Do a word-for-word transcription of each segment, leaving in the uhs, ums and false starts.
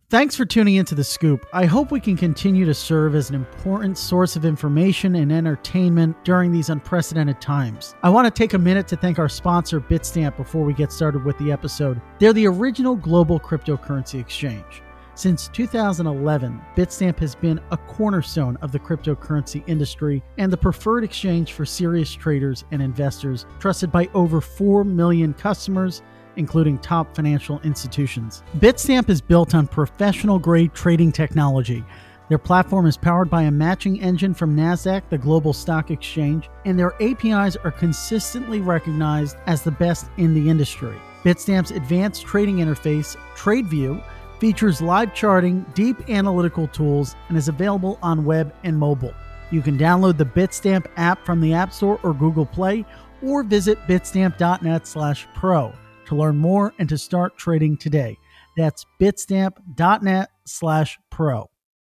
Thanks for tuning into The Scoop. I hope we can continue to serve as an important source of information and entertainment during these unprecedented times. I want to take a minute to thank our sponsor, Bitstamp, before we get started with the episode. They're the original global cryptocurrency exchange. Since two thousand eleven, Bitstamp has been a cornerstone of the cryptocurrency industry and the preferred exchange for serious traders and investors, trusted by over four million customers, including top financial institutions. Bitstamp is built on professional-grade trading technology. Their platform is powered by a matching engine from Nasdaq, the global stock exchange, and their A P Is are consistently recognized as the best in the industry. Bitstamp's advanced trading interface, TradeView, features live charting, deep analytical tools, and is available on web and mobile. You can download the Bitstamp app from the App Store or Google Play, or visit bitstamp.net slash pro. to learn more and to start trading today. That's bitstamp.net slash pro.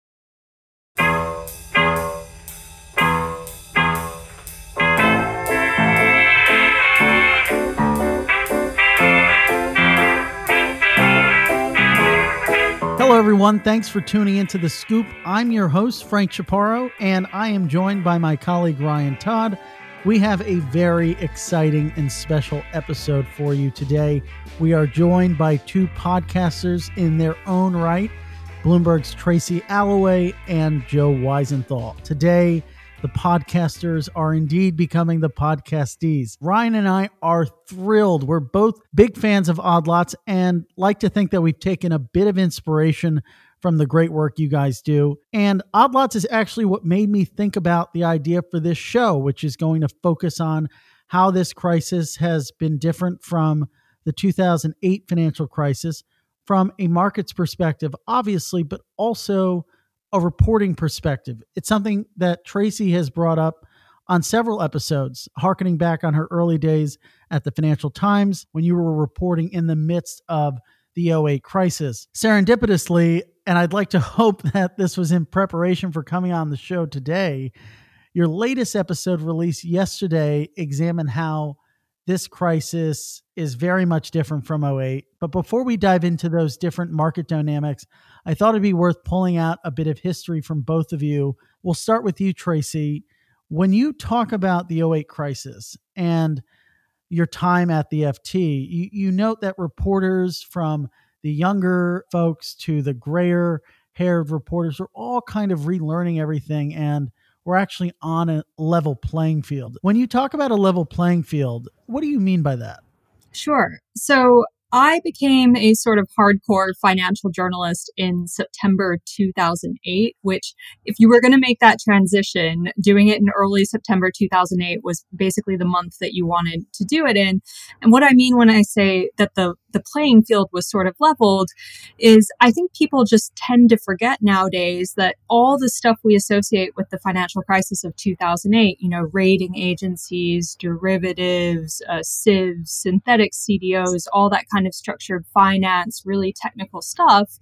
Hello, everyone. Thanks for tuning into The Scoop. I'm your host, Frank Chaparro, and I am joined by my colleague, Ryan Todd. We have a very exciting and special episode for you today. We are joined by two podcasters in their own right, Bloomberg's Tracy Alloway and Joe Weisenthal. Today, the podcasters are indeed becoming the podcastees. Ryan and I are thrilled. We're both big fans of Odd Lots and like to think that we've taken a bit of inspiration from the great work you guys do. And Odd Lots is actually what made me think about the idea for this show, which is going to focus on how this crisis has been different from the two thousand eight financial crisis from a markets perspective, obviously, but also a reporting perspective. It's something that Tracy has brought up on several episodes, harkening back on her early days at the Financial Times when you were reporting in the midst of the oh eight crisis. Serendipitously, and I'd like to hope that this was in preparation for coming on the show today, your latest episode released yesterday examined how this crisis is very much different from oh eight. But before we dive into those different market dynamics, I thought it'd be worth pulling out a bit of history from both of you. We'll start with you, Tracy. When you talk about the oh eight crisis and your time at the F T, you, you note that reporters from the younger folks to the grayer haired reporters are all kind of relearning everything, and we're actually on a level playing field. When you talk about a level playing field, what do you mean by that? Sure. So I became a sort of hardcore financial journalist in September two thousand eight, which if you were going to make that transition, doing it in early September two thousand eight was basically the month that you wanted to do it in. And what I mean when I say that the the playing field was sort of leveled is I think people just tend to forget nowadays that all the stuff we associate with the financial crisis of two thousand eight, you know, rating agencies, derivatives, uh, sieves, synthetic C D Os, all that kind of structured finance, really technical stuff,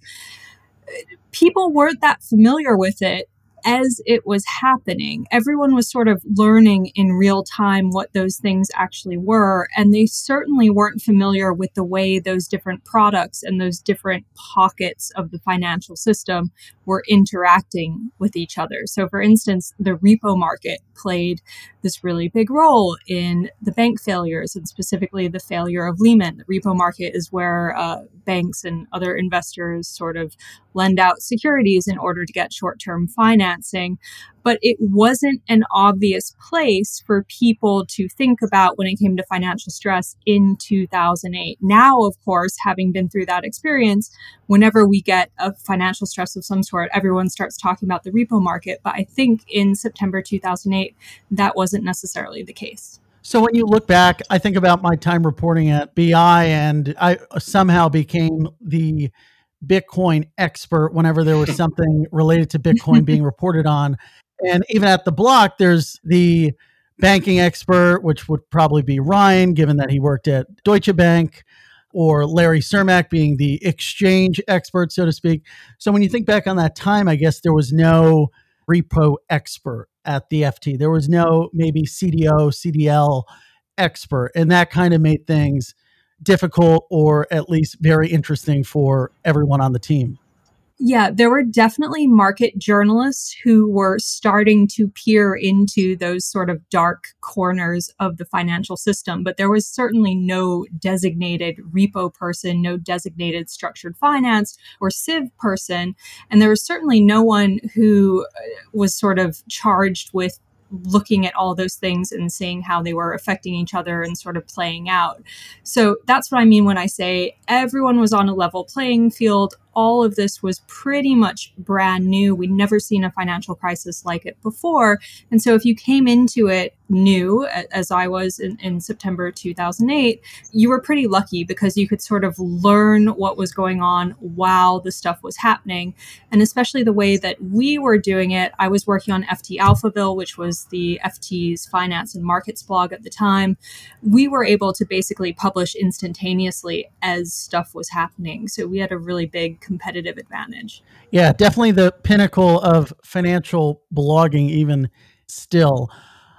people weren't that familiar with it as it was happening. Everyone was sort of learning in real time what those things actually were, and they certainly weren't familiar with the way those different products and those different pockets of the financial system were interacting with each other. So, for instance, the repo market played this really big role in the bank failures, and specifically the failure of Lehman. The repo market is where uh, banks and other investors sort of lend out securities in order to get short-term financing. But it wasn't an obvious place for people to think about when it came to financial stress in two thousand eight. Now, of course, having been through that experience, whenever we get a financial stress of some sort, everyone starts talking about the repo market. But I think in September two thousand eight, that wasn't necessarily the case. So when you look back, I think about my time reporting at B I, and I somehow became the Bitcoin expert whenever there was something related to Bitcoin being reported on. And even at the block, there's the banking expert, which would probably be Ryan, given that he worked at Deutsche Bank, or Larry Cermak being the exchange expert, so to speak. So when you think back on that time, I guess there was no repo expert at the F T. There was no maybe C D O, C D L expert. And that kind of made things difficult, or at least very interesting for everyone on the team. Yeah, there were definitely market journalists who were starting to peer into those sort of dark corners of the financial system, but there was certainly no designated repo person, no designated structured finance or civ person, and there was certainly no one who was sort of charged with looking at all those things and seeing how they were affecting each other and sort of playing out. So that's what I mean when I say everyone was on a level playing field. All of this was pretty much brand new. We'd never seen a financial crisis like it before. And so if you came into it new, as I was in, in September two thousand eight, you were pretty lucky because you could sort of learn what was going on while the stuff was happening. And especially the way that we were doing it, I was working on F T Alphaville, which was the F T's finance and markets blog at the time. We were able to basically publish instantaneously as stuff was happening. So we had a really big competitive advantage. Yeah, definitely the pinnacle of financial blogging, even still.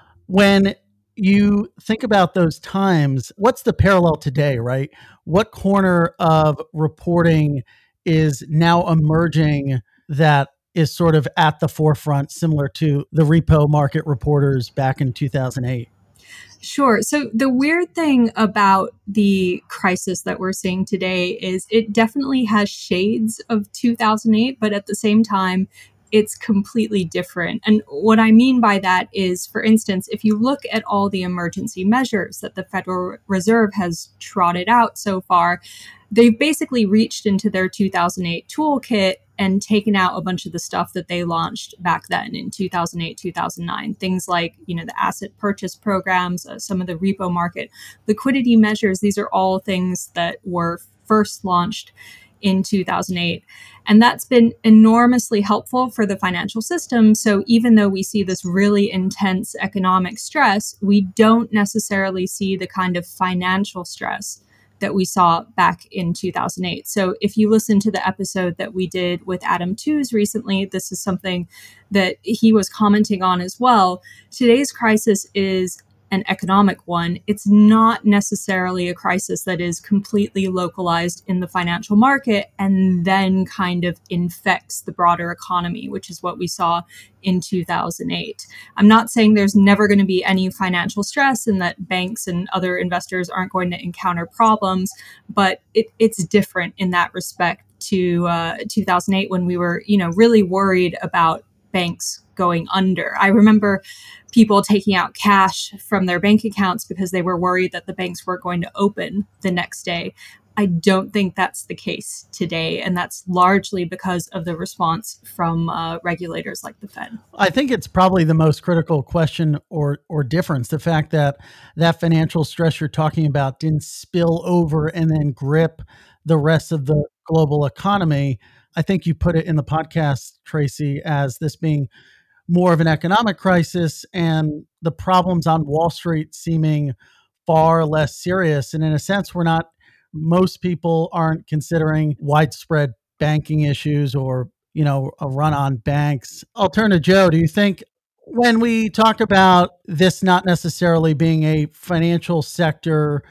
When you think about those times, what's the parallel today, right? What corner of reporting is now emerging that is sort of at the forefront, similar to the repo market reporters back in two thousand eight? Sure. So the weird thing about the crisis that we're seeing today is it definitely has shades of two thousand eight, but at the same time, it's completely different. And what I mean by that is, for instance, if you look at all the emergency measures that the Federal Reserve has trotted out so far, they've basically reached into their two thousand eight toolkit and taken out a bunch of the stuff that they launched back then in two thousand eight, two thousand nine. Things like, you know, the asset purchase programs, uh, some of the repo market liquidity measures. These are all things that were first launched in two thousand eight. And that's been enormously helpful for the financial system. So even though we see this really intense economic stress, we don't necessarily see the kind of financial stress that we saw back in two thousand eight. So if you listen to the episode that we did with Adam Tooze recently, this is something that he was commenting on as well. Today's crisis is an economic one. It's not necessarily a crisis that is completely localized in the financial market and then kind of infects the broader economy, which is what we saw in two thousand eight. I'm not saying there's never going to be any financial stress and that banks and other investors aren't going to encounter problems, but it, it's different in that respect to uh, two thousand eight when we were, you know, really worried about banks going under. I remember people taking out cash from their bank accounts because they were worried that the banks weren't going to open the next day. I don't think that's the case today, and that's largely because of the response from uh, regulators like the Fed. I think it's probably the most critical question or or difference. The fact that that financial stress you're talking about didn't spill over and then grip the rest of the global economy. I think you put it in the podcast, Tracy, as this being more of an economic crisis and the problems on Wall Street seeming far less serious. And in a sense, we're not, most people aren't considering widespread banking issues or, you know, a run on banks. I'll turn to Joe. Do you think when we talk about this not necessarily being a financial sector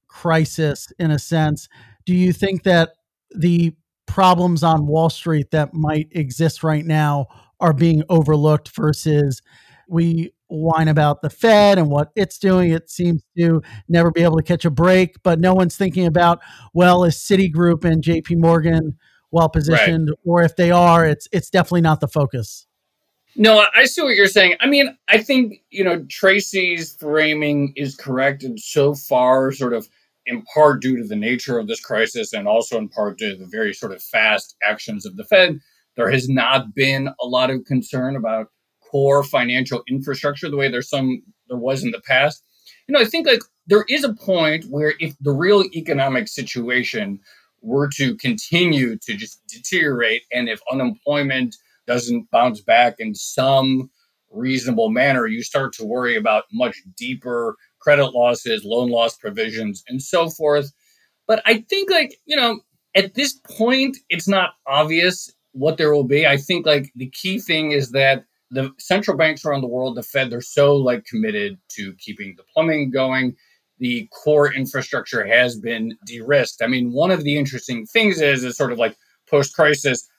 crisis in a sense, do you think that the problems on Wall Street that might exist right now are being overlooked versus we whine about the Fed and what it's doing? It seems to never be able to catch a break, but no one's thinking about, well, is Citigroup and J P Morgan well positioned? Right. Or if they are, it's it's definitely not the focus. No, I see what you're saying. I mean, I think, you know, Tracy's framing is correct and so far sort of in part due to the nature of this crisis and also in part due to the very sort of fast actions of the Fed. There has not been a lot of concern about core financial infrastructure the way there's some there was in the past. You know, I think like there is a point where if the real economic situation were to continue to just deteriorate and if unemployment doesn't bounce back in some reasonable manner, you start to worry about much deeper credit losses, loan loss provisions, and so forth. But I think, like, you know, at this point, it's not obvious what there will be. I think, like, the key thing is that the central banks around the world, the Fed, they're so, like, committed to keeping the plumbing going. The core infrastructure has been de-risked. I mean, one of the interesting things is, is sort of like post-crisis,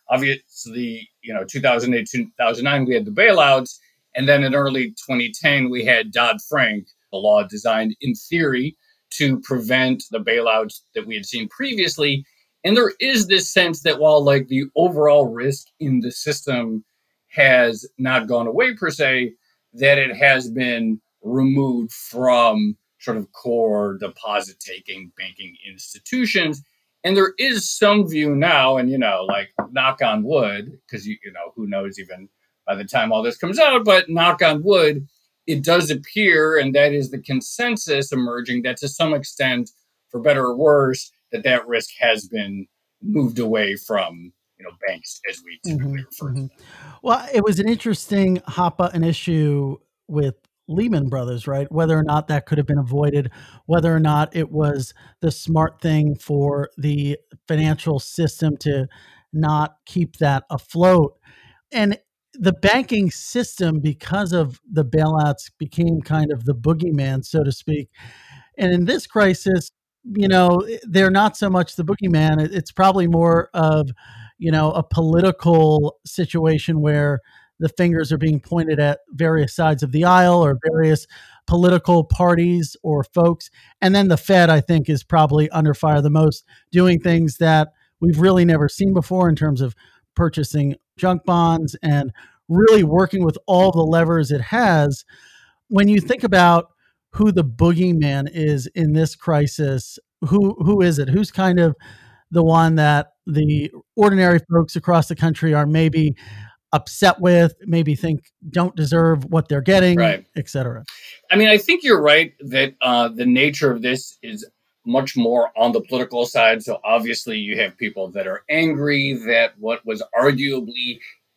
Obviously, you know, two thousand eight, two thousand nine, we had the bailouts. And then in early twenty ten, we had Dodd-Frank, a law designed in theory to prevent the bailouts that we had seen previously. And there is this sense that while like the overall risk in the system has not gone away per se, that it has been removed from sort of core deposit taking banking institutions. And there is some view now, and, you know, like knock on wood, because, you, you know, who knows even by the time all this comes out, but knock on wood, it does appear, and that is the consensus emerging, that to some extent, for better or worse, that that risk has been moved away from, you know, banks as we typically mm-hmm, refer mm-hmm. to them. Well, it was an interesting hot button issue with Lehman Brothers, right? Whether or not that could have been avoided, whether or not it was the smart thing for the financial system to not keep that afloat. And the banking system, because of the bailouts, became kind of the boogeyman, so to speak. And in this crisis, you know, they're not so much the boogeyman. It's probably more of, you know, a political situation where the fingers are being pointed at various sides of the aisle or various political parties or folks. And then the Fed, I think, is probably under fire the most, doing things that we've really never seen before in terms of purchasing junk bonds and really working with all the levers it has. When you think about who the boogeyman is in this crisis, who who is it? Who's kind of the one that the ordinary folks across the country are maybe upset with, maybe think don't deserve what they're getting, right, et cetera? I mean, I think you're right that uh, the nature of this is much more on the political side. So obviously you have people that are angry that what was arguably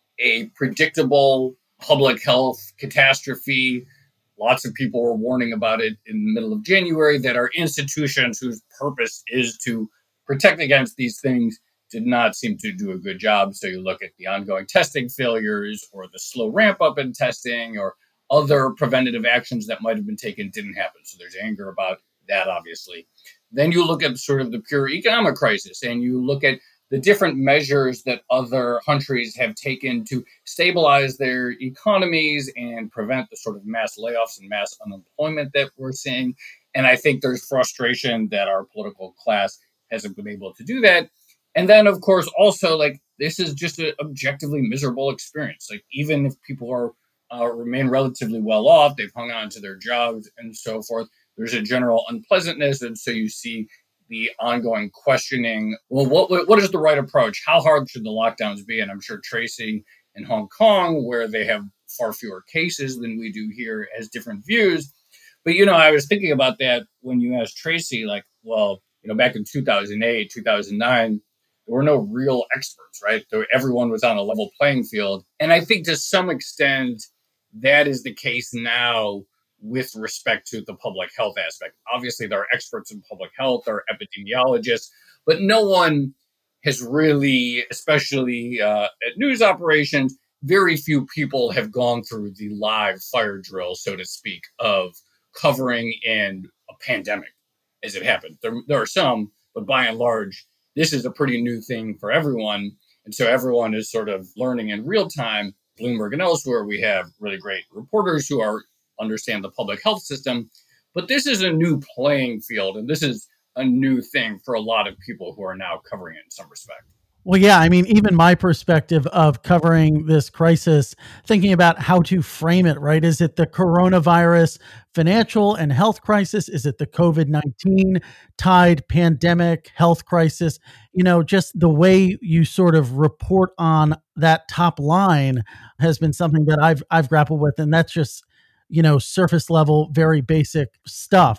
a predictable public health catastrophe, lots of people were warning about it in the middle of January, that our institutions whose purpose is to protect against these things did not seem to do a good job. So you look at the ongoing testing failures or the slow ramp up in testing or other preventative actions that might have been taken didn't happen. So there's anger about that, obviously. Then you look at sort of the pure economic crisis, and you look at the different measures that other countries have taken to stabilize their economies and prevent the sort of mass layoffs and mass unemployment that we're seeing. And I think there's frustration that our political class hasn't been able to do that. And then, of course, also, like, this is just an objectively miserable experience. Like, even if people are uh, remain relatively well off, they've hung on to their jobs and so forth, there's a general unpleasantness. And so you see the ongoing questioning, well, what what is the right approach? How hard should the lockdowns be? And I'm sure Tracy in Hong Kong, where they have far fewer cases than we do here, has different views. But, you know, I was thinking about that when you asked Tracy, like, well, you know, back in two thousand eight, two thousand nine, there were no real experts, right? So everyone was on a level playing field. And I think to some extent that is the case now with respect to the public health aspect. Obviously, there are experts in public health, there are epidemiologists, but no one has really, especially uh, at news operations, very few people have gone through the live fire drill, so to speak, of covering in a pandemic as it happened. There, there are some, but by and large, this is a pretty new thing for everyone. And so everyone is sort of learning in real time. Bloomberg and elsewhere, we have really great reporters who are understand the public health system. But this is a new playing field, and this is a new thing for a lot of people who are now covering it in some respect. Well, yeah, I mean, even my perspective of covering this crisis, thinking about how to frame it, right? Is it the coronavirus financial and health crisis? Is it the COVID nineteen tied pandemic health crisis? You know, just the way you sort of report on that top line has been something that I've I've grappled with, and that's just, you know, surface level, very basic stuff.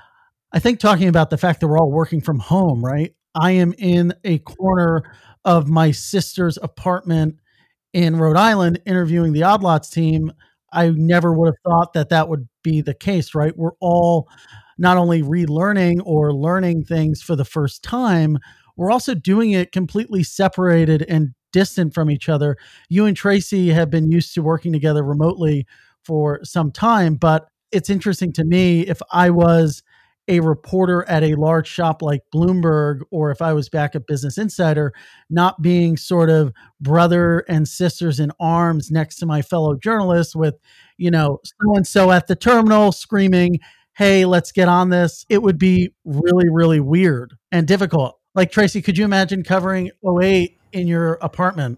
I think talking about the fact that we're all working from home, right? I am in a corner of my sister's apartment in Rhode Island interviewing the Odd Lots team. I never would have thought that that would be the case, right? We're all not only relearning or learning things for the first time, we're also doing it completely separated and distant from each other. You and Tracy have been used to working together remotely for some time, but it's interesting to me, if I was a reporter at a large shop like Bloomberg, or if I was back at Business Insider, not being sort of brother and sisters in arms next to my fellow journalists with, you know, so-and-so at the terminal screaming, hey, let's get on this. It would be really, really weird and difficult. Like, Tracy, could you imagine covering oh eight in your apartment?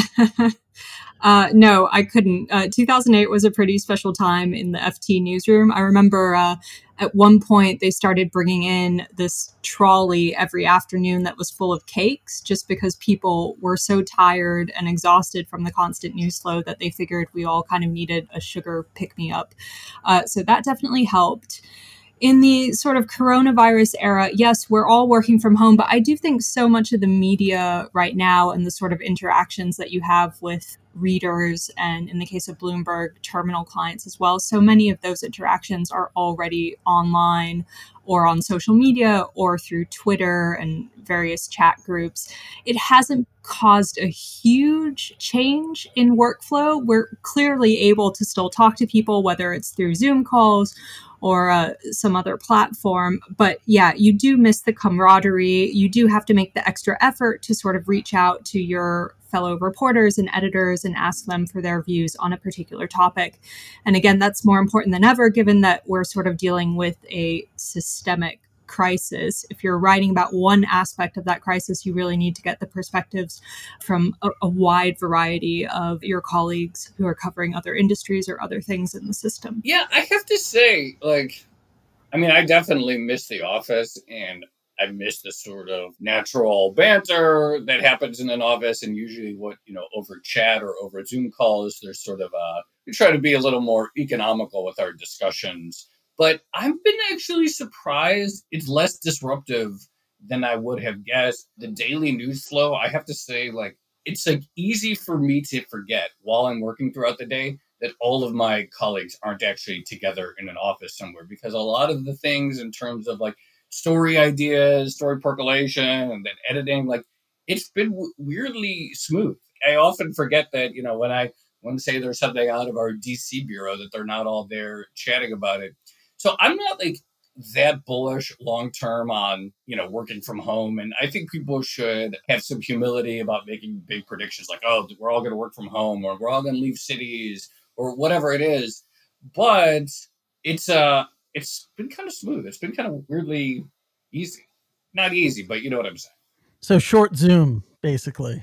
Uh, no, I couldn't. Uh, two thousand eight was a pretty special time in the F T newsroom. I remember uh, at one point they started bringing in this trolley every afternoon that was full of cakes just because people were so tired and exhausted from the constant news flow that they figured we all kind of needed a sugar pick-me-up. Uh, so that definitely helped. In the sort of coronavirus era, yes, we're all working from home, but I do think so much of the media right now and the sort of interactions that you have with readers and, in the case of Bloomberg, terminal clients as well, so many of those interactions are already online or on social media or through Twitter and various chat groups. It hasn't caused a huge change in workflow. We're clearly able to still talk to people, whether it's through Zoom calls or uh, some other platform. But yeah, you do miss the camaraderie. You do have to make the extra effort to sort of reach out to your fellow reporters and editors and ask them for their views on a particular topic. And again, that's more important than ever, given that we're sort of dealing with a systemic crisis. If you're writing about one aspect of that crisis, you really need to get the perspectives from a, a wide variety of your colleagues who are covering other industries or other things in the system. Yeah, I have to say, like, I mean, I definitely miss the office, and I miss the sort of natural banter that happens in an office. And usually what, you know, over chat or over Zoom calls, there's sort of a, we try to be a little more economical with our discussions. But I've been actually surprised it's less disruptive than I would have guessed. The daily news flow, I have to say, like, it's like easy for me to forget while I'm working throughout the day that all of my colleagues aren't actually together in an office somewhere, because a lot of the things in terms of like story ideas, story percolation, and then editing, like, it's been w- weirdly smooth. I often forget that, you know, when I want to say there's something out of our D C bureau, that they're not all there chatting about it. So I'm not like that bullish long term on, you know, working from home. And I think people should have some humility about making big predictions like, oh, we're all going to work from home, or we're all going to leave cities, or whatever it is. But it's uh it's been kind of smooth. It's been kind of weirdly easy. Not easy, but you know what I'm saying. So short Zoom, basically.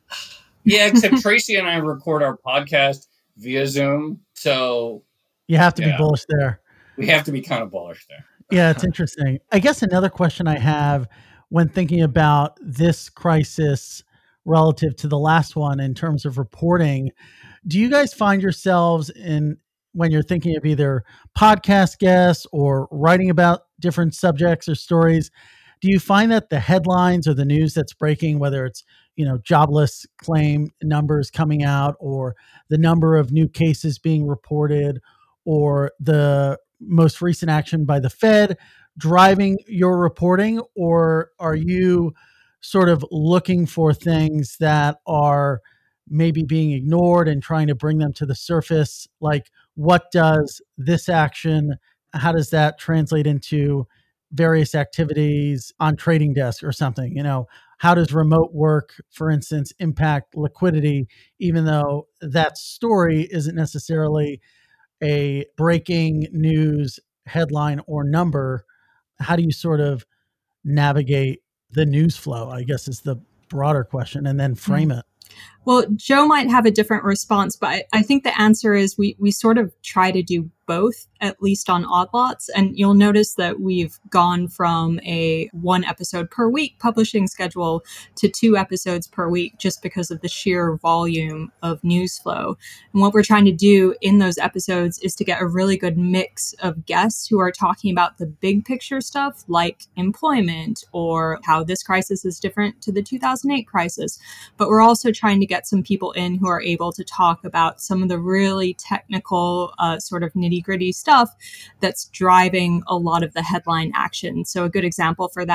Yeah, except Tracy and I record our podcast via Zoom. So you have to yeah. be bullish there. We have to be kind of bullish there. Yeah, it's interesting. I guess another question I have when thinking about this crisis relative to the last one in terms of reporting, do you guys find yourselves in, when you're thinking of either podcast guests or writing about different subjects or stories, do you find that the headlines or the news that's breaking, whether it's, you know, jobless claim numbers coming out, or the number of new cases being reported, or the most recent action by the Fed driving your reporting? Or are you sort of looking for things that are maybe being ignored and trying to bring them to the surface? Like, what does this action, how does that translate into various activities on trading desk or something? You know, how does remote work, for instance, impact liquidity, even though that story isn't necessarily a breaking news headline or number? How do you sort of navigate the news flow, I guess, is the broader question, and then frame it? Well, Joe might have a different response, but I, I think the answer is we we sort of try to do both, at least on Odd Lots. And you'll notice that we've gone from a one episode per week publishing schedule to two episodes per week, just because of the sheer volume of news flow. And what we're trying to do in those episodes is to get a really good mix of guests who are talking about the big picture stuff, like employment or how this crisis is different to the two thousand eight crisis. But we're also trying to get some people in who are able to talk about some of the really technical uh, sort of nitty gritty stuff that's driving a lot of the headline action. So a good example for that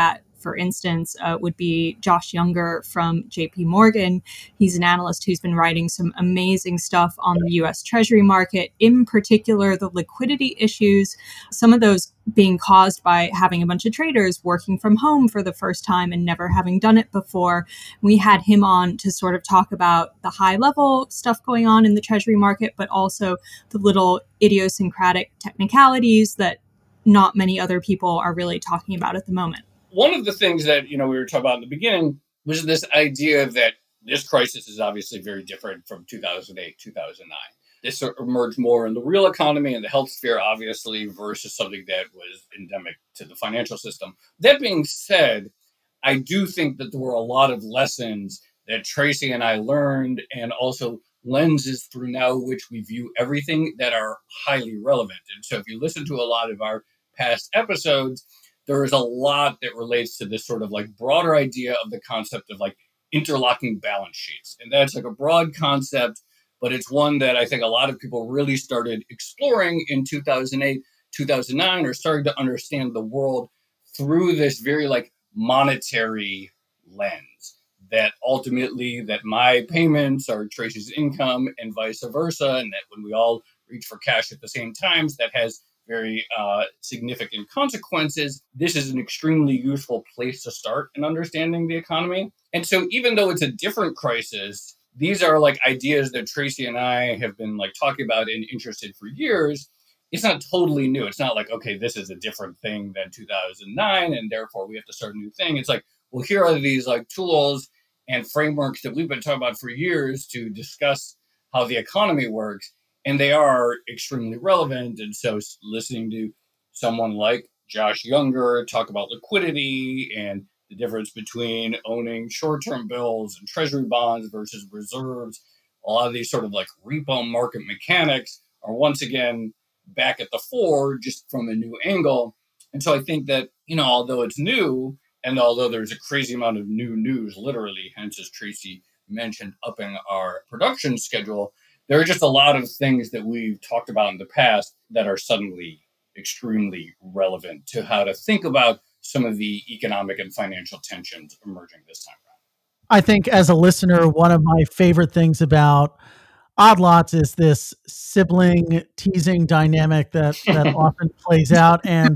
for instance, uh, would be Josh Younger from J P Morgan. He's an analyst who's been writing some amazing stuff on the U S Treasury market, in particular, the liquidity issues, some of those being caused by having a bunch of traders working from home for the first time and never having done it before. We had him on to sort of talk about the high level stuff going on in the Treasury market, but also the little idiosyncratic technicalities that not many other people are really talking about at the moment. One of the things that, you know, we were talking about in the beginning was this idea that this crisis is obviously very different from two thousand eight, two thousand nine. This emerged more in the real economy and the health sphere, obviously, versus something that was endemic to the financial system. That being said, I do think that there were a lot of lessons that Tracy and I learned, and also lenses through now which we view everything, that are highly relevant. And so if you listen to a lot of our past episodes, there is a lot that relates to this sort of like broader idea of the concept of like interlocking balance sheets. And that's like a broad concept, but it's one that I think a lot of people really started exploring in two thousand eight, two thousand nine, or started to understand the world through this very like monetary lens, that ultimately that my payments are Tracy's income and vice versa, and that when we all reach for cash at the same times, that has very uh, significant consequences. This is an extremely useful place to start in understanding the economy. And so even though it's a different crisis, these are like ideas that Tracy and I have been like talking about and interested for years. It's not totally new. It's not like, okay, this is a different thing than two thousand nine, and therefore we have to start a new thing. It's like, well, here are these like tools and frameworks that we've been talking about for years to discuss how the economy works, and they are extremely relevant. And so listening to someone like Josh Younger talk about liquidity and the difference between owning short-term bills and treasury bonds versus reserves, a lot of these sort of like repo market mechanics are once again back at the fore, just from a new angle. And so I think that, you know, although it's new, and although there's a crazy amount of new news, literally, hence as Tracy mentioned, upping our production schedule, there are just a lot of things that we've talked about in the past that are suddenly extremely relevant to how to think about some of the economic and financial tensions emerging this time around. I think as a listener, one of my favorite things about Odd Lots is this sibling teasing dynamic that that often plays out. And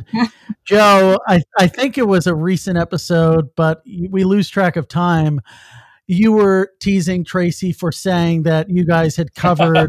Joe, I, I think it was a recent episode, but we lose track of time. You were teasing Tracy for saying that you guys had covered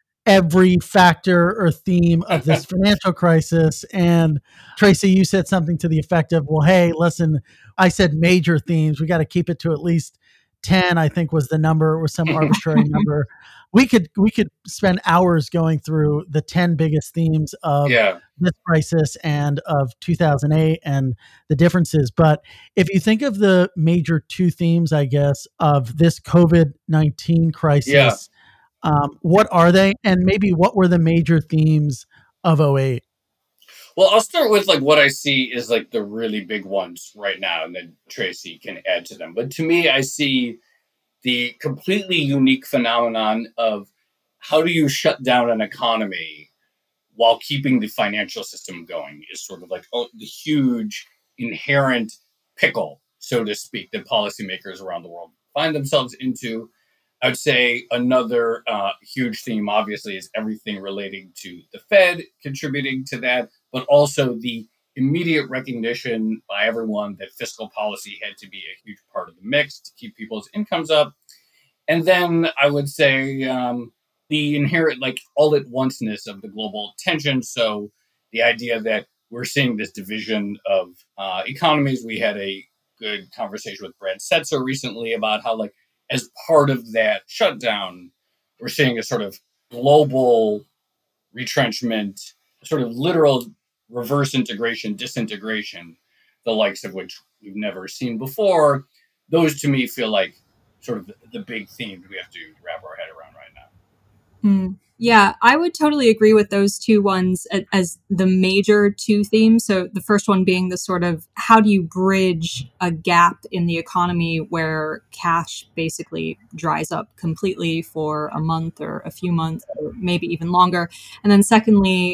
every factor or theme of this financial crisis. And Tracy, you said something to the effect of, well, hey, listen, I said major themes. We got to keep it to at least ten, I think was the number, or some arbitrary number. We could we could spend hours going through the ten biggest themes of Yeah. this crisis and of two thousand eight and the differences. But if you think of the major two themes, I guess, of this COVID nineteen crisis, Yeah. um, what are they? And maybe what were the major themes of oh eight? Well, I'll start with like what I see is like the really big ones right now, and then Tracy can add to them. But to me, I see the completely unique phenomenon of how do you shut down an economy while keeping the financial system going is sort of like oh, the huge inherent pickle, so to speak, that policymakers around the world find themselves into. I would say another uh, huge theme, obviously, is everything relating to the Fed contributing to that, but also the immediate recognition by everyone that fiscal policy had to be a huge part of the mix to keep people's incomes up. And then I would say um, the inherent, like, all-at-onceness of the global tension. So the idea that we're seeing this division of uh, economies. We had a good conversation with Brad Setzer recently about how, like, as part of that shutdown, we're seeing a sort of global retrenchment, sort of literal reverse integration, disintegration, the likes of which we've never seen before. Those to me feel like sort of the big themes we have to wrap our head around right now. Mm. Yeah, I would totally agree with those two ones as the major two themes. So the first one being the sort of how do you bridge a gap in the economy where cash basically dries up completely for a month or a few months or maybe even longer. And then secondly,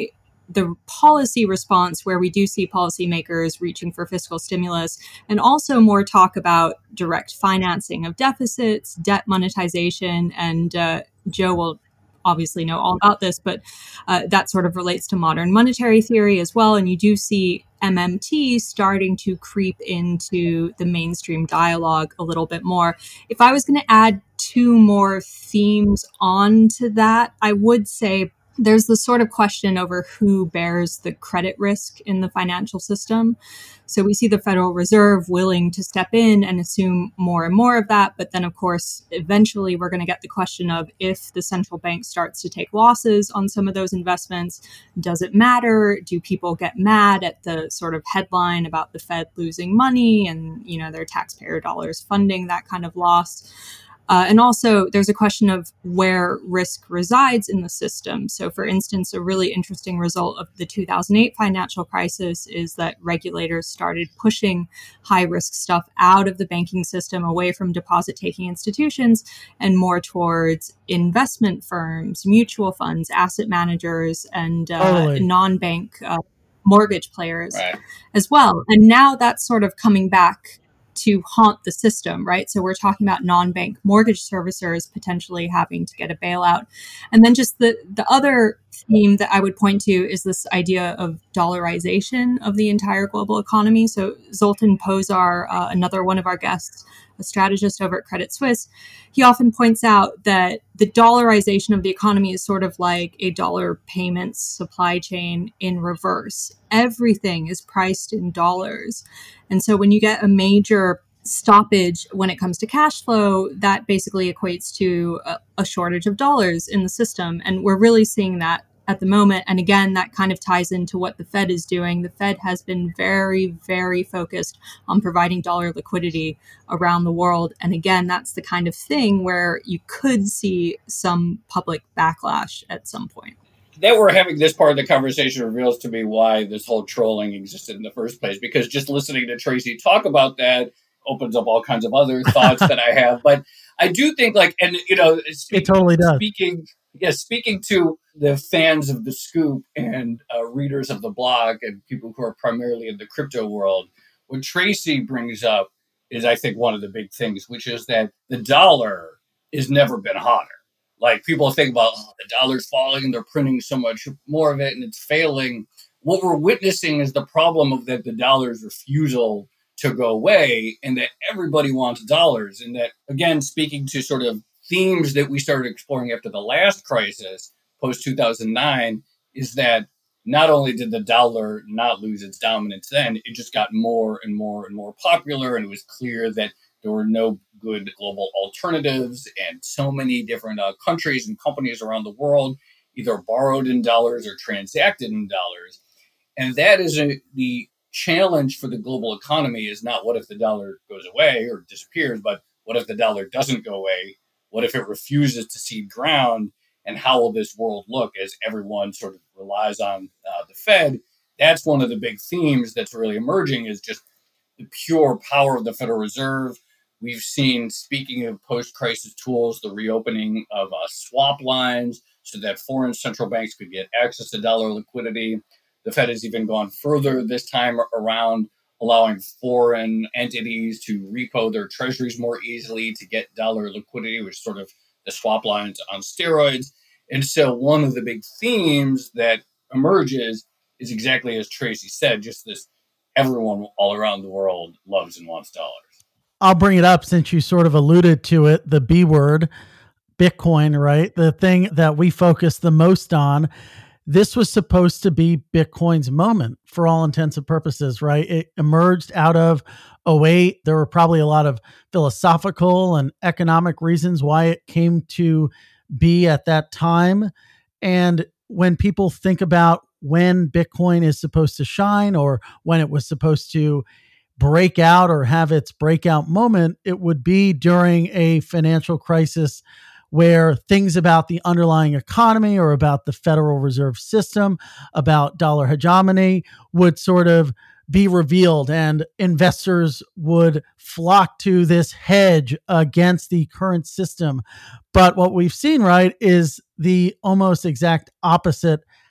the policy response, where we do see policymakers reaching for fiscal stimulus, and also more talk about direct financing of deficits, debt monetization, and uh, Joe will obviously know all about this, but uh, that sort of relates to modern monetary theory as well. And you do see M M T starting to creep into the mainstream dialogue a little bit more. If I was going to add two more themes onto that, I would say there's the sort of question over who bears the credit risk in the financial system. So we see the Federal Reserve willing to step in and assume more and more of that. But then, of course, eventually we're going to get the question of, if the central bank starts to take losses on some of those investments, does it matter? Do people get mad at the sort of headline about the Fed losing money and, you know, their taxpayer dollars funding that kind of loss? Uh, and also, there's a question of where risk resides in the system. So, for instance, a really interesting result of the two thousand eight financial crisis is that regulators started pushing high-risk stuff out of the banking system, away from deposit-taking institutions, and more towards investment firms, mutual funds, asset managers, and uh, Totally. non-bank uh, mortgage players Right. as well. And now that's sort of coming back to haunt the system, right? So we're talking about non-bank mortgage servicers potentially having to get a bailout. And then just the, the other theme that I would point to is this idea of dollarization of the entire global economy. So Zoltan Pozsar, uh, another one of our guests, a strategist over at Credit Suisse, he often points out that the dollarization of the economy is sort of like a dollar payments supply chain in reverse. Everything is priced in dollars. And so when you get a major stoppage when it comes to cash flow, that basically equates to a, a shortage of dollars in the system. And we're really seeing that at the moment. And again, that kind of ties into what the Fed is doing. The Fed has been very, very focused on providing dollar liquidity around the world. And again, that's the kind of thing where you could see some public backlash at some point. That we're having this part of the conversation reveals to me why this whole trolling existed in the first place, because just listening to Tracy talk about that opens up all kinds of other thoughts that I have. But I do think, like, and, you know, speak, It totally does. Speaking, yeah, speaking to the fans of the Scoop and uh, readers of the blog and people who are primarily in the crypto world, what Tracy brings up is, I think, one of the big things, which is that the dollar has never been hotter. Like, people think about, oh, the dollar's falling and they're printing so much more of it and it's failing. What we're witnessing is the problem of that the dollar's refusal to go away, and that everybody wants dollars. And that, again, speaking to sort of themes that we started exploring after the last crisis, post two thousand nine, is that not only did the dollar not lose its dominance then, it just got more and more and more popular. And it was clear that there were no good global alternatives. And so many different uh, countries and companies around the world either borrowed in dollars or transacted in dollars. And that is a, the challenge for the global economy is not what if the dollar goes away or disappears, but what if the dollar doesn't go away? What if it refuses to cede ground? And how will this world look as everyone sort of relies on uh, the Fed? That's one of the big themes that's really emerging, is just the pure power of the Federal Reserve. We've seen, speaking of post-crisis tools, the reopening of uh, swap lines so that foreign central banks could get access to dollar liquidity. The Fed has even gone further this time around, allowing foreign entities to repo their treasuries more easily to get dollar liquidity, which is sort of the swap lines on steroids. And so one of the big themes that emerges is exactly as Tracy said, just this: everyone all around the world loves and wants dollars. I'll bring it up since you sort of alluded to it, the B word, Bitcoin, right? The thing that we focus the most on. This was supposed to be Bitcoin's moment for all intents and purposes, right? It emerged out of oh eight. There were probably a lot of philosophical and economic reasons why it came to be at that time. And when people think about when Bitcoin is supposed to shine or when it was supposed to break out or have its breakout moment, it would be during a financial crisis where things about the underlying economy or about the Federal Reserve System, about dollar hegemony would sort of be revealed, and investors would flock to this hedge against the current system. But what we've seen, right, is the almost exact opposite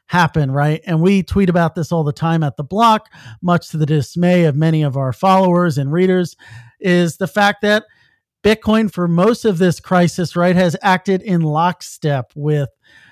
happen, right? And we tweet about this all the time at The Block, much to the dismay of many of our followers and readers, is the fact that Bitcoin, for most of this crisis, right, has acted in lockstep with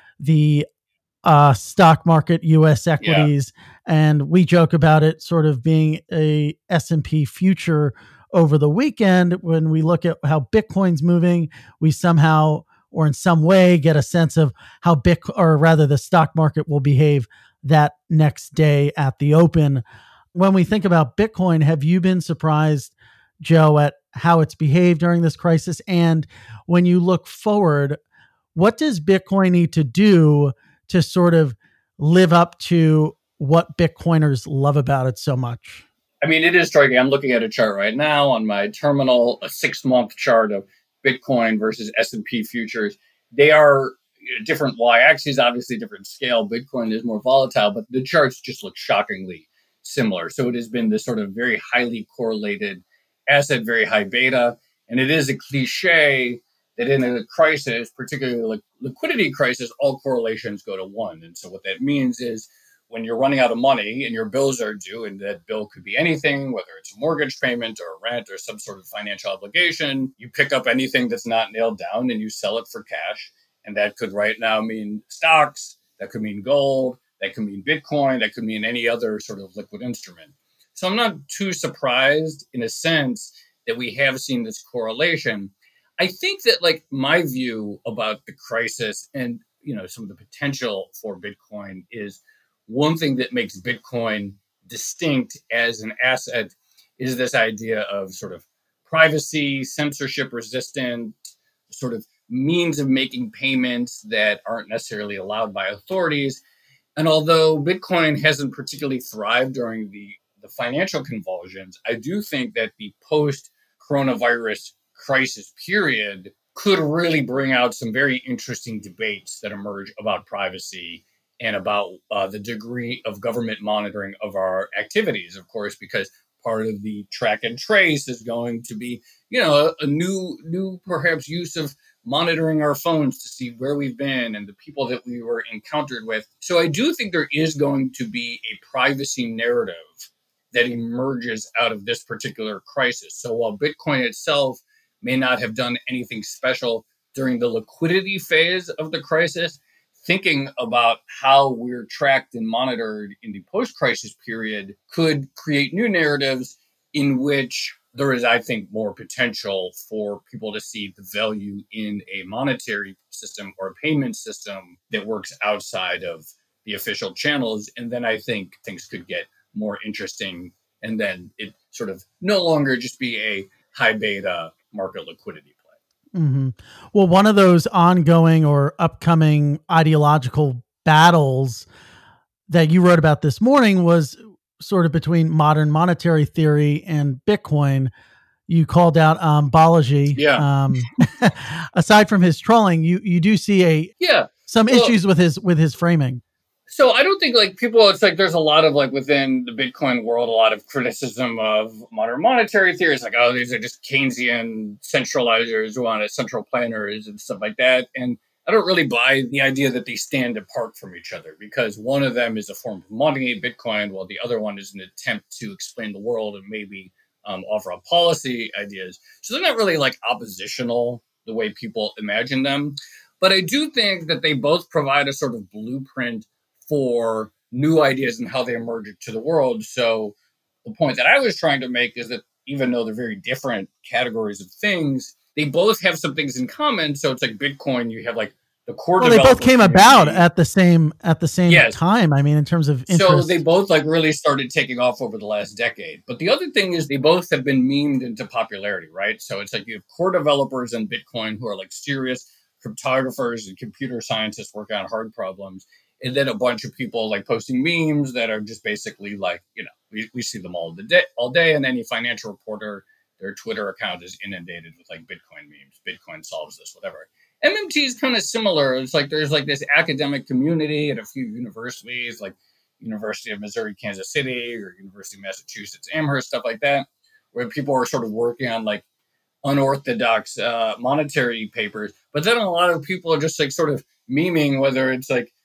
the uh, stock market, U S equities, yeah. And we joke about it sort of being a S and P future over the weekend. When we look at how Bitcoin's moving, we somehow or in some way get a sense of how Bitcoin, or rather the stock market, will behave that next day at the open. When we think about Bitcoin, have you been surprised, Joe, at how it's behaved during this crisis? And when you look forward, what does Bitcoin need to do to sort of live up to what Bitcoiners love about it so much? I mean, it is striking. I'm looking at a chart right now on my terminal, a six-month chart of Bitcoin versus S and P futures. They are different y-axes, obviously different scale. Bitcoin is more volatile, but the charts just look shockingly similar. So it has been this sort of very highly correlated asset, very high beta. And it is a cliche that in a crisis, particularly like liquidity crisis, all correlations go to one. And so what that means is when you're running out of money and your bills are due, and that bill could be anything, whether it's a mortgage payment or rent or some sort of financial obligation, you pick up anything that's not nailed down and you sell it for cash. And that could right now mean stocks, that could mean gold, that could mean Bitcoin, that could mean any other sort of liquid instrument. So I'm not too surprised in a sense that we have seen this correlation. I think that like my view about the crisis and, you know, some of the potential for Bitcoin is one thing that makes Bitcoin distinct as an asset is this idea of sort of privacy, censorship resistant, sort of means of making payments that aren't necessarily allowed by authorities. And although Bitcoin hasn't particularly thrived during the, the financial convulsions, I do think that the post-coronavirus crisis period could really bring out some very interesting debates that emerge about privacy and about uh, the degree of government monitoring of our activities, of course, because part of the track and trace is going to be, you know, a, a new, new perhaps use of monitoring our phones to see where we've been and the people that we were encountered with. So I do think there is going to be a privacy narrative that emerges out of this particular crisis. So while Bitcoin itself may not have done anything special during the liquidity phase of the crisis, thinking about how we're tracked and monitored in the post-crisis period could create new narratives in which there is, I think, more potential for people to see the value in a monetary system or a payment system that works outside of the official channels. And then I think things could get more interesting. And then it sort of no longer just be a high beta market liquidity. Mm-hmm. Well, one of those ongoing or upcoming ideological battles that you wrote about this morning was sort of between modern monetary theory and Bitcoin. You called out um, Balaji. Yeah. Um, aside from his trolling, you you do see a yeah some well, issues with his with his framing. So I don't think like people, it's like there's a lot of like within the Bitcoin world, a lot of criticism of modern monetary theory. It's like, oh, these are just Keynesian centralizers who want it, central planners and stuff like that. And I don't really buy the idea that they stand apart from each other because one of them is a form of money, Bitcoin, while the other one is an attempt to explain the world and maybe um, offer up policy ideas. So they're not really like oppositional the way people imagine them. But I do think that they both provide a sort of blueprint for new ideas and how they emerge to the world. So the point that I was trying to make is that even though they're very different categories of things, they both have some things in common. So it's like Bitcoin, you have like the core. Well, they both came community. about at the same at the same yes. time. I mean, in terms of interest. So they both like really started taking off over the last decade. But the other thing is they both have been memed into popularity, right? So it's like you have core developers in Bitcoin who are like serious cryptographers and computer scientists working on hard problems. And then a bunch of people like posting memes that are just basically like, you know, we, we see them all the day, all day. And any financial reporter, their Twitter account is inundated with like Bitcoin memes. Bitcoin solves this, whatever. M M T is kind of similar. It's like there's like this academic community at a few universities, like University of Missouri, Kansas City, or University of Massachusetts, Amherst, stuff like that, where people are sort of working on like unorthodox uh, monetary papers. But then a lot of people are just like sort of memeing, whether it's like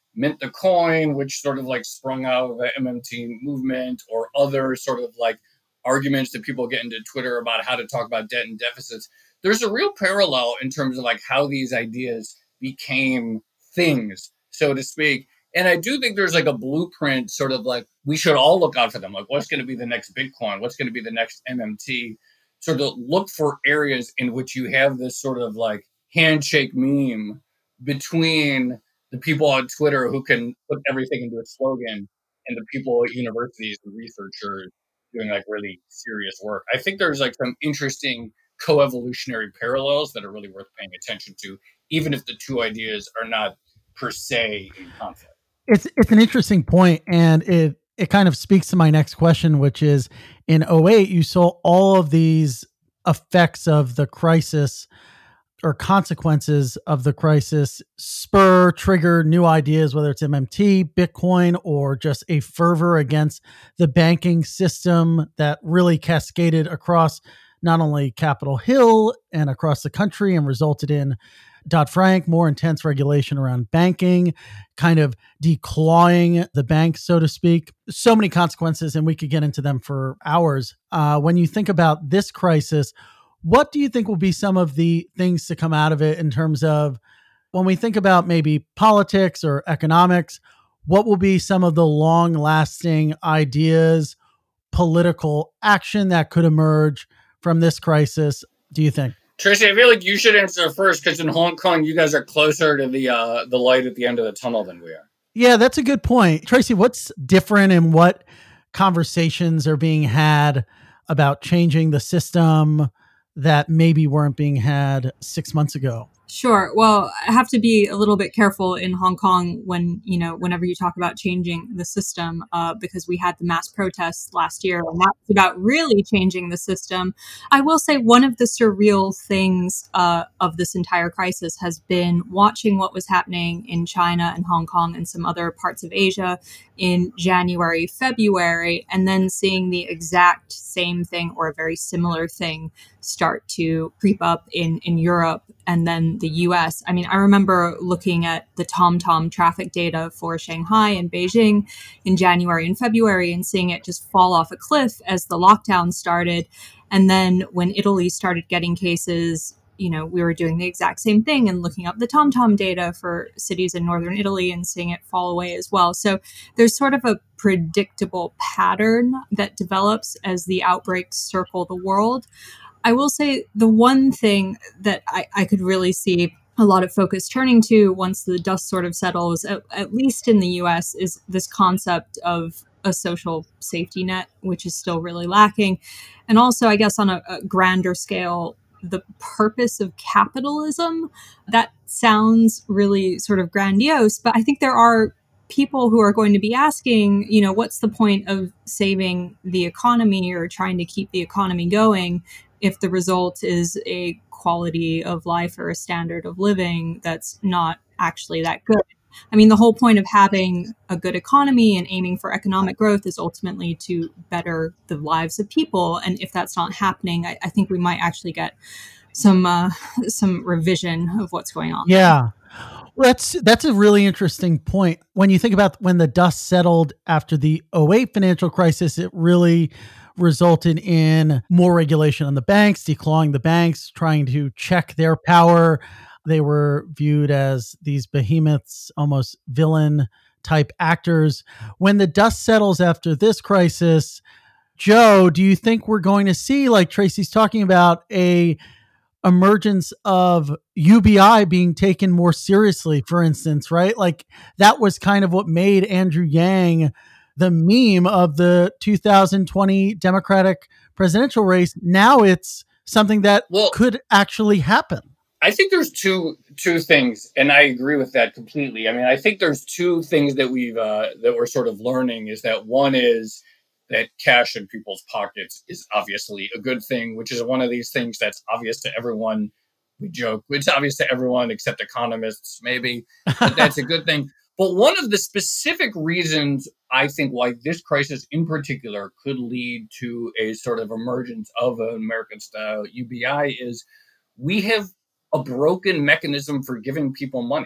mint the coin, which sort of like sprung out of the M M T movement, or other sort of like arguments that people get into Twitter about how to talk about debt and deficits. There's a real parallel in terms of like how these ideas became things, so to speak. And I do think there's like a blueprint, sort of like we should all look out for them. Like, what's going to be the next Bitcoin? What's going to be the next M M T? Sort of look for areas in which you have this sort of like handshake meme between the people on Twitter who can put everything into a slogan and the people at universities and researchers doing like really serious work. I think there's like some interesting co-evolutionary parallels that are really worth paying attention to, even if the two ideas are not per se in conflict. It's it's an interesting point, and it it kind of speaks to my next question, which is in oh eight, you saw all of these effects of the crisis or consequences of the crisis spur, trigger new ideas, whether it's M M T, Bitcoin, or just a fervor against the banking system that really cascaded across not only Capitol Hill and across the country and resulted in Dodd-Frank, more intense regulation around banking, kind of declawing the bank, so to speak. So many consequences, and we could get into them for hours. Uh, when you think about this crisis, what do you think will be some of the things to come out of it in terms of when we think about maybe politics or economics, what will be some of the long-lasting ideas, political action that could emerge from this crisis, do you think? Tracy, I feel like you should answer first, because in Hong Kong, you guys are closer to the uh, the light at the end of the tunnel than we are. Yeah, that's a good point. Tracy, what's different and what conversations are being had about changing the system that maybe weren't being had six months ago? Sure. Well, I have to be a little bit careful in Hong Kong when, you know, whenever you talk about changing the system, uh, because we had the mass protests last year, and that's about really changing the system. I will say one of the surreal things uh, of this entire crisis has been watching what was happening in China and Hong Kong and some other parts of Asia in January, February, and then seeing the exact same thing or a very similar thing start to creep up in, in Europe and then the U S. I mean, I remember looking at the TomTom traffic data for Shanghai and Beijing in January and February and seeing it just fall off a cliff as the lockdown started. And then when Italy started getting cases, you know, we were doing the exact same thing and looking up the TomTom data for cities in northern Italy and seeing it fall away as well. So there's sort of a predictable pattern that develops as the outbreaks circle the world. I will say the one thing that I, I could really see a lot of focus turning to once the dust sort of settles, at, at least in the U S, is this concept of a social safety net, which is still really lacking. And also, I guess, on a, a grander scale, the purpose of capitalism. That sounds really sort of grandiose, but I think there are people who are going to be asking, you know, what's the point of saving the economy or trying to keep the economy going if the result is a quality of life or a standard of living that's not actually that good? I mean, the whole point of having a good economy and aiming for economic growth is ultimately to better the lives of people. And if that's not happening, I, I think we might actually get some uh, some revision of what's going on. Yeah. Well, that's that's a really interesting point. When you think about when the dust settled after the oh eight financial crisis, it really resulted in more regulation on the banks, declawing the banks, trying to check their power. They were viewed as these behemoths, almost villain type actors. When the dust settles after this crisis, Joe, do you think we're going to see, like Tracy's talking about, a emergence of U B I being taken more seriously, for instance, right? Like that was kind of what made Andrew Yang the meme of the two thousand twenty Democratic presidential race. Now it's something that well, could actually happen. I think there's two two things, and I agree with that completely. I mean, I think there's two things that we've uh, that we're sort of learning. Is that one is that cash in people's pockets is obviously a good thing, which is one of these things that's obvious to everyone. We joke, it's obvious to everyone except economists, maybe, but that's a good thing. But one of the specific reasons I think why this crisis in particular could lead to a sort of emergence of an American-style U B I is we have a broken mechanism for giving people money,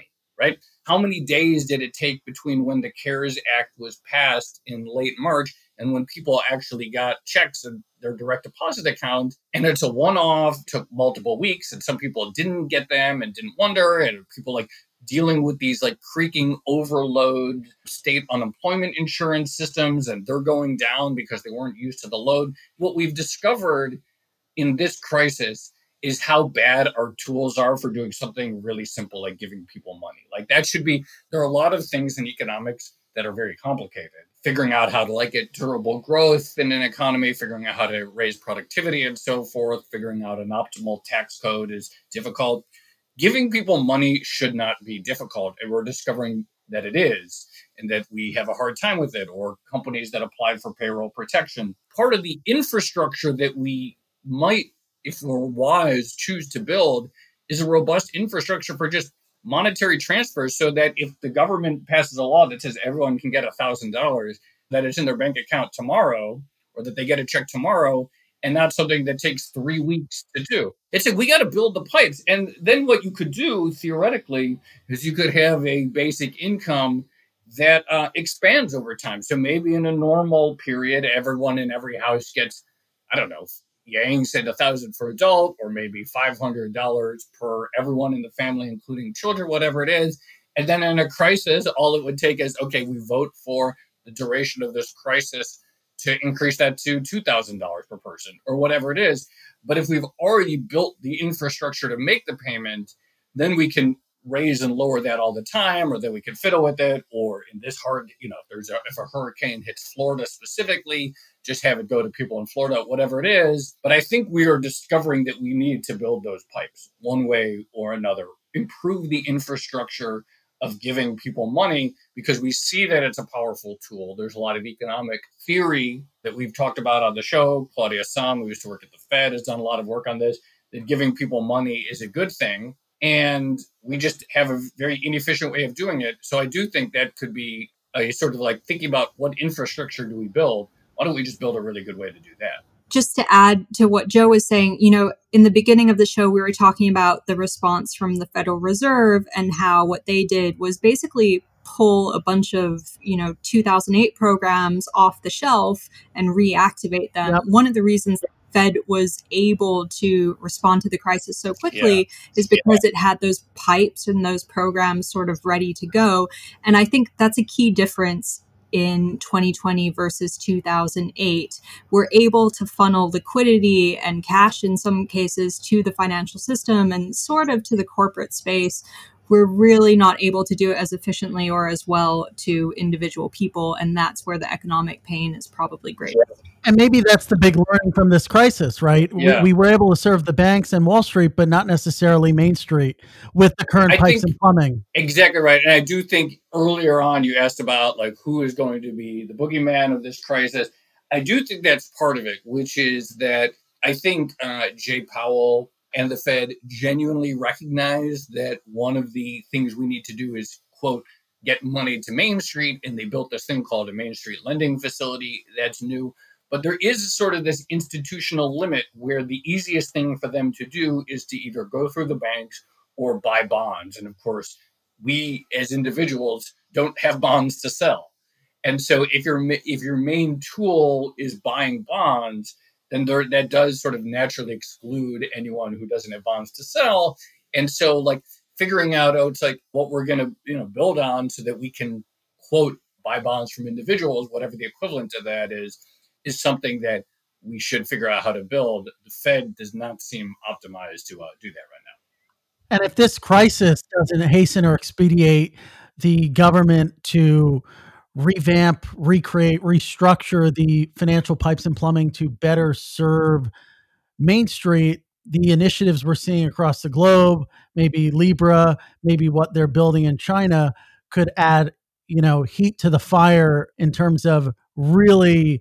right? How many days did it take between when the CARES Act was passed in late March and when people actually got checks in their direct deposit account? And it's a one-off, took multiple weeks, and some people didn't get them and didn't wonder, and people like dealing with these like creaking overload state unemployment insurance systems, and they're going down because they weren't used to the load. What we've discovered in this crisis is how bad our tools are for doing something really simple like giving people money. Like that should be, there are a lot of things in economics that are very complicated. Figuring out how to like get durable growth in an economy, figuring out how to raise productivity and so forth, figuring out an optimal tax code is difficult. Giving people money should not be difficult. And we're discovering that it is, and that we have a hard time with it, or companies that applied for payroll protection. Part of the infrastructure that we might, if we're wise, choose to build is a robust infrastructure for just monetary transfers, so that if the government passes a law that says everyone can get one thousand dollars, that it's in their bank account tomorrow, or that they get a check tomorrow, and not something that takes three weeks to do. It's like, we got to build the pipes. And then what you could do, theoretically, is you could have a basic income that uh, expands over time. So maybe in a normal period, everyone in every house gets, I don't know, Yang said a thousand for adult, or maybe five hundred dollars per everyone in the family, including children, whatever it is. And then in a crisis, all it would take is, okay, we vote for the duration of this crisis to increase that to two thousand dollars per person, or whatever it is. But if we've already built the infrastructure to make the payment, then we can raise and lower that all the time, or then we can fiddle with it. Or in this hard, you know, if there's a, if a hurricane hits Florida specifically, just have it go to people in Florida, whatever it is. But I think we are discovering that we need to build those pipes one way or another, improve the infrastructure of giving people money, because we see that it's a powerful tool. There's a lot of economic theory that we've talked about on the show. Claudia Sahm, who used to work at the Fed, has done a lot of work on this, that giving people money is a good thing. And we just have a very inefficient way of doing it. So I do think that could be a sort of like thinking about what infrastructure do we build? Why don't we just build a really good way to do that? Just to add to what Joe was saying, you know, in the beginning of the show, we were talking about the response from the Federal Reserve and how what they did was basically pull a bunch of, you know, two thousand eight programs off the shelf and reactivate them. Yep. One of the reasons that Fed was able to respond to the crisis so quickly yeah. is because yeah. it had those pipes and those programs sort of ready to go. And I think that's a key difference in twenty twenty versus two thousand eight. We're able to funnel liquidity and cash in some cases to the financial system and sort of to the corporate space. We're really not able to do it as efficiently or as well to individual people. And that's where the economic pain is probably greater. And maybe that's the big learning from this crisis, right? Yeah. We, we were able to serve the banks and Wall Street, but not necessarily Main Street with the current I pipes and plumbing. Exactly right. And I do think earlier on you asked about like who is going to be the boogeyman of this crisis. I do think that's part of it, which is that I think uh, Jay Powell and the Fed genuinely recognize that one of the things we need to do is, quote, get money to Main Street. And they built this thing called a Main Street lending facility that's new. But there is sort of this institutional limit where the easiest thing for them to do is to either go through the banks or buy bonds. And of course, we as individuals don't have bonds to sell. And so if your if your main tool is buying bonds, then there, that does sort of naturally exclude anyone who doesn't have bonds to sell. And so like figuring out, oh, it's like what we're going to, you know, build on so that we can, quote, buy bonds from individuals, whatever the equivalent of that is, is something that we should figure out how to build. The Fed does not seem optimized to uh, do that right now. And if this crisis doesn't hasten or expedite the government to revamp, recreate, restructure the financial pipes and plumbing to better serve Main Street, the initiatives we're seeing across the globe, maybe Libra, maybe what they're building in China, could add, you know, heat to the fire in terms of really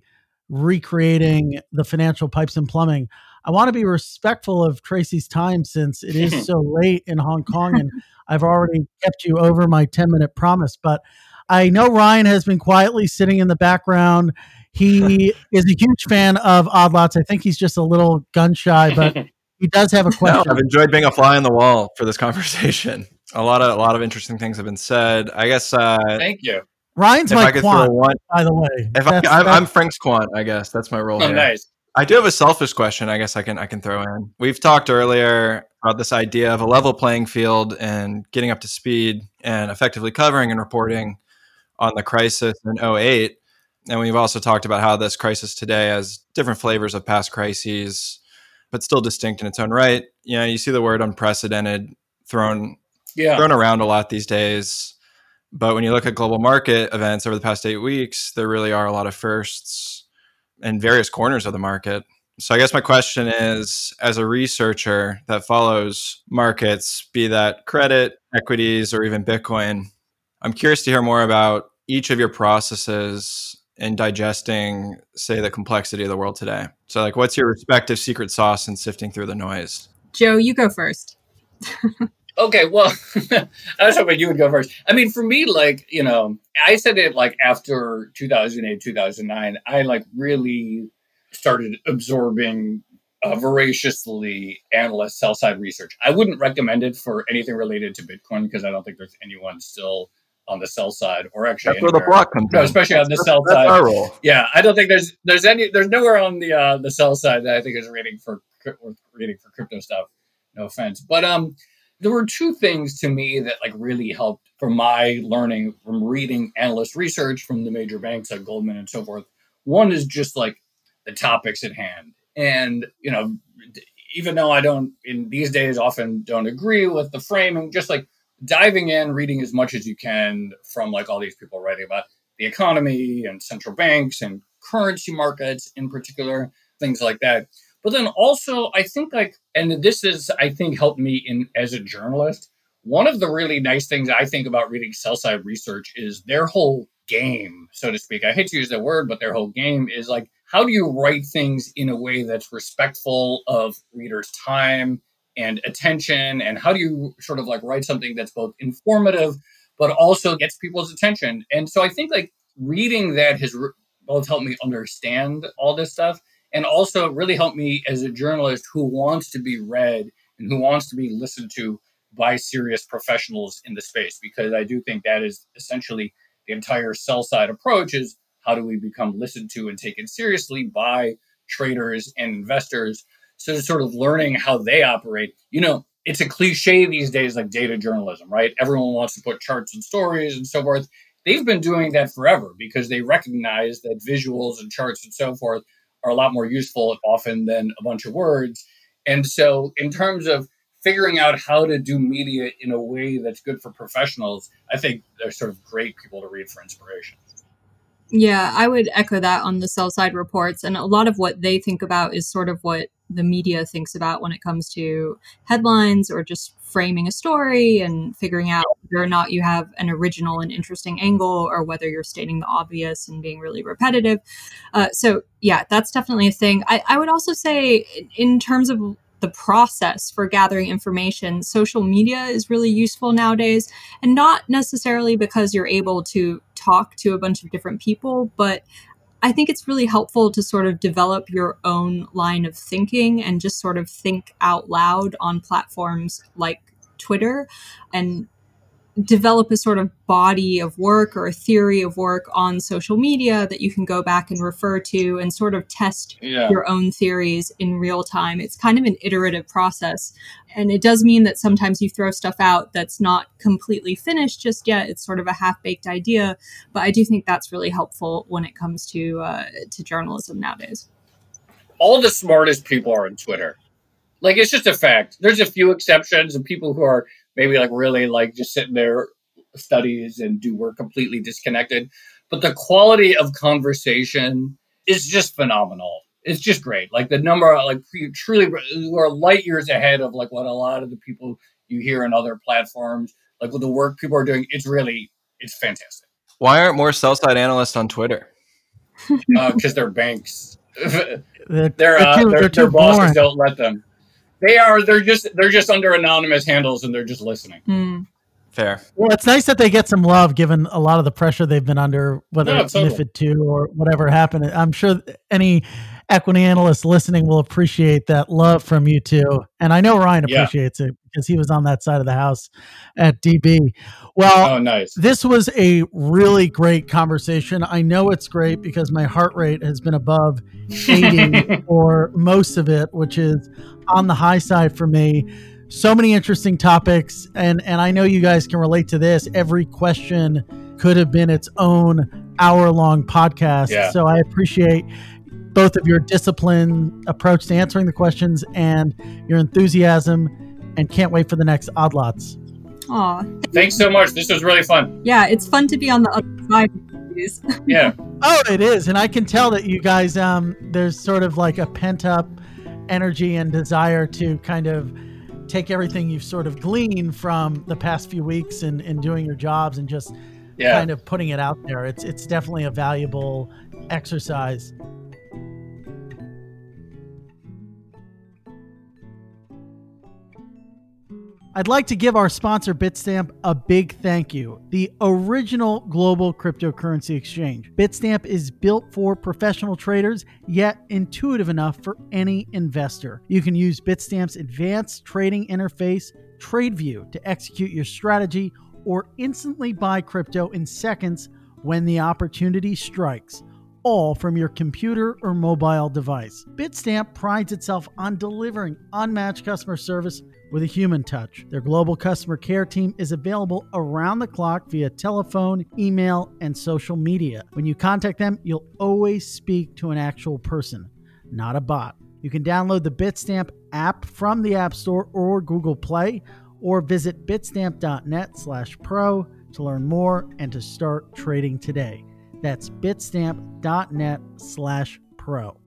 recreating the financial pipes and plumbing. I want to be respectful of Tracy's time since it is so late in Hong Kong and I've already kept you over my ten minute promise, but I know Ryan has been quietly sitting in the background. He is a huge fan of Odd Lots. I think he's just a little gun shy, but he does have a question. No, I've enjoyed being a fly on the wall for this conversation. A lot of a lot of interesting things have been said. I guess. Uh, Thank you. Ryan's if my I could quant, throw one, by the way. if I, That's- I'm, that's- I'm Frank's quant, I guess that's my role Oh, here. nice. I do have a selfish question. I guess I can I can throw in. We've talked earlier about this idea of a level playing field and getting up to speed and effectively covering and reporting on the crisis in oh eight. And we've also talked about how this crisis today has different flavors of past crises, but still distinct in its own right. You know, you see the word unprecedented thrown Yeah. thrown around a lot these days. But when you look at global market events over the past eight weeks, there really are a lot of firsts in various corners of the market. So I guess my question is, as a researcher that follows markets, be that credit, equities, or even Bitcoin, I'm curious to hear more about each of your processes in digesting, say, the complexity of the world today. So like, what's your respective secret sauce in sifting through the noise? Joe, you go first. Okay, well, I was hoping you would go first. I mean, for me, like, you know, I said it like after two thousand eight, two thousand nine, I like really started absorbing uh, voraciously analyst sell side research. I wouldn't recommend it for anything related to Bitcoin because I don't think there's anyone still on the sell side or actually That's where the anywhere. block comes No, in. especially on the That's- sell that's side. our role. Yeah, I don't think there's there's any there's nowhere on the uh, the sell side that I think is rating for or rating for crypto stuff. No offense, but um, there were two things to me that like really helped from my learning from reading analyst research from the major banks like Goldman and so forth. One is just like the topics at hand, and you know, even though I don't in these days often don't agree with the framing, just like diving in, reading as much as you can from like all these people writing about the economy and central banks and currency markets in particular, things like that. But then also, I think like, and this is, I think, helped me in as a journalist. One of the really nice things I think about reading sell-side research is their whole game, so to speak. I hate to use that word, but their whole game is like, how do you write things in a way that's respectful of readers' time and attention? And how do you sort of like write something that's both informative, but also gets people's attention? And so I think like reading that has re- both helped me understand all this stuff and also really helped me as a journalist who wants to be read and who wants to be listened to by serious professionals in the space, because I do think that is essentially the entire sell side approach is how do we become listened to and taken seriously by traders and investors. So sort of learning how they operate, you know, it's a cliche these days, like data journalism, right? Everyone wants to put charts and stories and so forth. They've been doing that forever because they recognize that visuals and charts and so forth are a lot more useful often than a bunch of words. And so in terms of figuring out how to do media in a way that's good for professionals, I think they're sort of great people to read for inspiration. Yeah, I would echo that on the sell side reports. And a lot of what they think about is sort of what the media thinks about when it comes to headlines or just framing a story and figuring out whether or not you have an original and interesting angle or whether you're stating the obvious and being really repetitive. Uh, so, yeah, that's definitely a thing. I, I would also say, in terms of the process for gathering information, social media is really useful nowadays, and not necessarily because you're able to talk to a bunch of different people, but I think it's really helpful to sort of develop your own line of thinking and just sort of think out loud on platforms like Twitter and develop a sort of body of work or a theory of work on social media that you can go back and refer to and sort of test Yeah. your own theories in real time. It's kind of an iterative process. And it does mean that sometimes you throw stuff out that's not completely finished just yet. It's sort of a half-baked idea. But I do think that's really helpful when it comes to uh, to journalism nowadays. All the smartest people are on Twitter. Like, it's just a fact. There's a few exceptions of people who are maybe like really like just sitting there studies and do work completely disconnected. But the quality of conversation is just phenomenal. It's just great. Like the number, like truly, who are light years ahead of like what a lot of the people you hear on other platforms, like with the work people are doing. It's really, it's fantastic. Why aren't more sell-side analysts on Twitter? Because uh, they're banks. They're, their they're uh, too, their, they're their too bosses boring. don't let them. They are. They're just. They're just under anonymous handles, and they're just listening. Mm. Fair. Well, it's nice that they get some love given a lot of the pressure they've been under, whether No, it's totally. MiFID two or whatever happened. I'm sure any equity analyst listening will appreciate that love from you two. And I know Ryan Yeah. appreciates it because he was on that side of the house at D B. Well, Oh, nice. this was a really great conversation. I know it's great because my heart rate has been above eighty for most of it, which is on the high side for me. So many interesting topics, and and I know you guys can relate to this. Every question could have been its own hour-long podcast. Yeah. So I appreciate both of your disciplined approach to answering the questions and your enthusiasm, and can't wait for the next Odd Lots. Aw. Thanks so much. This was really fun. Yeah, it's fun to be on the other side of these. Yeah. Oh, it is, and I can tell that you guys, um, there's sort of like a pent-up energy and desire to kind of take everything you've sort of gleaned from the past few weeks and, and doing your jobs and just Yeah. kind of putting it out there. It's it's definitely a valuable exercise. I'd like to give our sponsor Bitstamp a big thank you. The original global cryptocurrency exchange. Bitstamp is built for professional traders, yet intuitive enough for any investor. You can use Bitstamp's advanced trading interface, TradeView, to execute your strategy or instantly buy crypto in seconds when the opportunity strikes, all from your computer or mobile device. Bitstamp prides itself on delivering unmatched customer service with a human touch. Their global customer care team is available around the clock via telephone, email, and social media. When you contact them, you'll always speak to an actual person, not a bot. You can download the Bitstamp app from the App Store or Google Play, or visit bitstamp.net slash pro to learn more and to start trading today. That's bitstamp.net slash pro.